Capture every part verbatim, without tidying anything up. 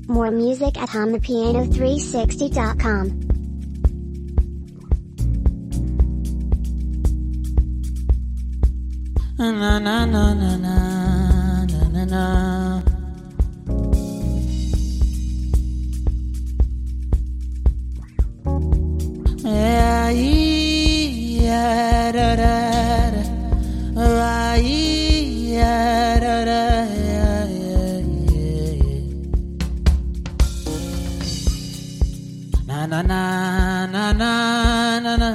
More music at hum the piano three sixty dot com. Na na na na na na na na. Yeah, yeah, da da da. Ah, yeah, da da, yeah, yeah, yeah. Na na na na na na na.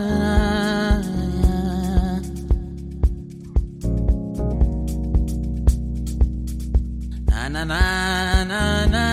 Na na na na.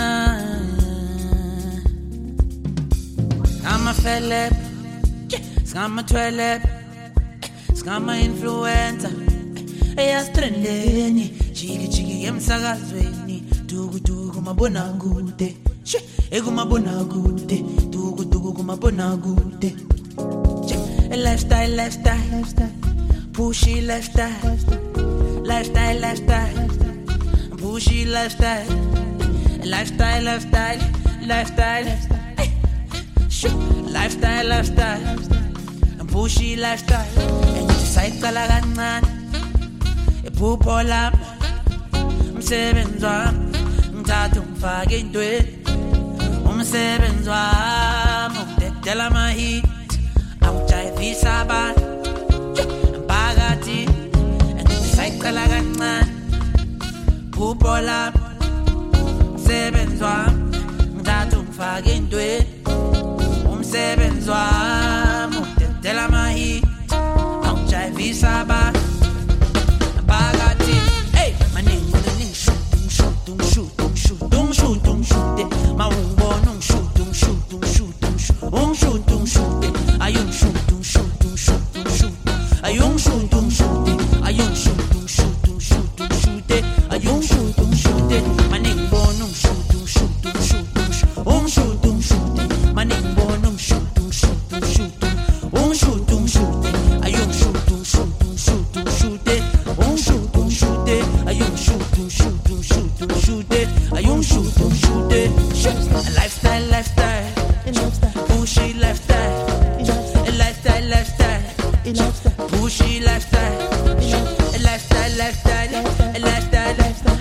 I'm a Philip, I'm a twelve, I'm a influencer. Eya strendeni, chiki chiki emsakazweni, dugu dugu mabona gude, she, egu mabona gude, dugu dugu mabona gude. Lifestyle, lifestyle, lifestyle, pushy lifestyle, lifestyle, lifestyle. Pushy lifestyle, lifestyle, lifestyle, lifestyle, ay, shoo, lifestyle, lifestyle, pushy lifestyle. And you cycle kancane, iphupho lami, umsebenzi wami, ngithatha ungifake entweni, umsebenzi wami ukudedela ama-hit, awujayivisa abantu, emphakathini. And you cycle kancane, iphupho lami, umsebenzi wami, ngithatha ungifake entweni, umsebenzi wami ukudedela ama-hit, awujayivisa abantu, emphakathini. Hey, maningi maningi shoot, shoot, shoot, shoot, shoot, shoot, mawungibona ungishoot, ungishoot, ungishoot, ungishoot, ungishoot, ayungishoot, ungishoot, ungishoot, ungishoot, ayungishoot, ungishoot, ayungishoot, ungishoot, ungishoot, ungishoot, ayungishoot, ungishoot, maningi bona ungishoot, ungishoot, ungishoot, ungishoot, ungishoot, maningi bona ungishoot, ungishoot, ungishoot, ungishoot, ungishoot, ayungishoot, ungishoot, ungishoot, ungishoot, ungishoot, ungishoot, ayungishoot, ungishoot, ungishoot, ungishoot, ayungishoot, ungishoot. Lifestyle, lifestyle, pushy lifestyle, lifestyle, lifestyle, pushy lifestyle, lifestyle, lifestyle, lifestyle, lifestyle,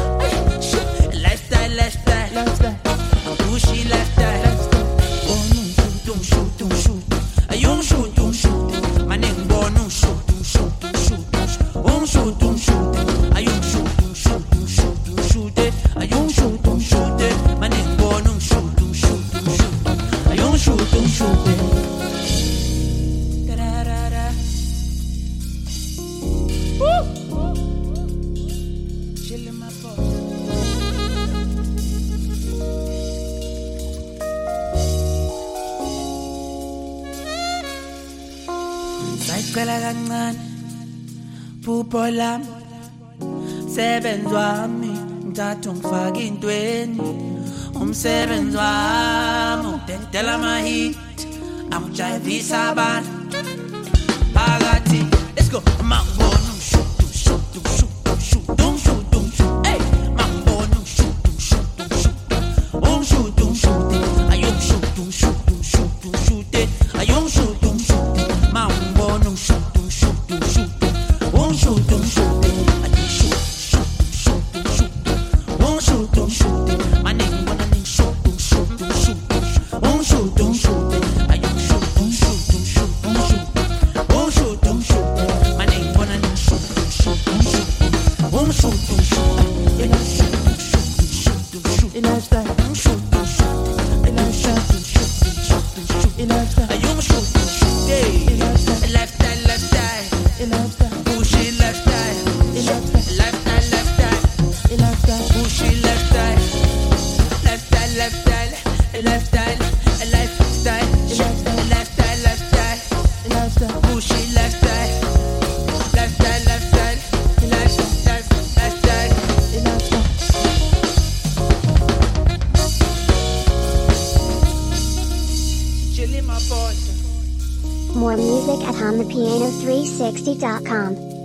lifestyle, lifestyle, pushy lifestyle. Don't shoot, don't shoot, don't shoot, don't shoot, my name born don't shoot, don't shoot, don't shoot, don't shoot, don't shoot, I don't shoot, don't shoot, don't shoot, don't shoot, I don't shoot, don't shoot, my name born don't shoot, don't shoot, don't shoot, I don't shoot, don't shoot. Da da da da. Woo! Chillin' my boy. Sayicela kancane, phupho lami, umsebenzi wami, ngithatha ungifake entweni, umsebenzi wami ukudedela ama-hit, awujayivisa abantu, phakathi. Let's go. Mangibona ungishoot, ungishoot, ungishoot, ungishoot, ungishoot, ungishoot, hey, mangibona ungishoot, ungishoot, ungishoot, ungishoot, ungishoot, ayungishoot, ungishoot, ungishoot, ungishoot, ayungishoot, ungishoot, mangibona ungishoot, ungishoot, ungishoot, ungishoot, ungishoot, ayungishoot, ungishoot, ungishoot, ungishoot, maningi bona ningishoot, ungishoot, ungishoot, ungishoot, ungishoot, ayungishoot, ungishoot, ungishoot, ungishoot, ungishoot, ungishoot, maningi bona ningishoot, ungishoot, ungishoot, ungishoot, ungishoot, ungishoot, ungishoot, lifestyle, ungishoot, ungishoot, lifestyle, ungishoot, ungishoot, lifestyle, ayungishoot, ungishoot, hey, lifestyle, lifestyle, lifestyle, pushy lifestyle, lifestyle, lifestyle, pushy lifestyle, lifestyle, lifestyle, lifestyle, lifestyle, lifestyle, lifestyle, lifestyle, pushy lifestyle, lifestyle, lifestyle, lifestyle, lifestyle, lifestyle. Chillin' my boy. More music at hum the piano three sixty dot com.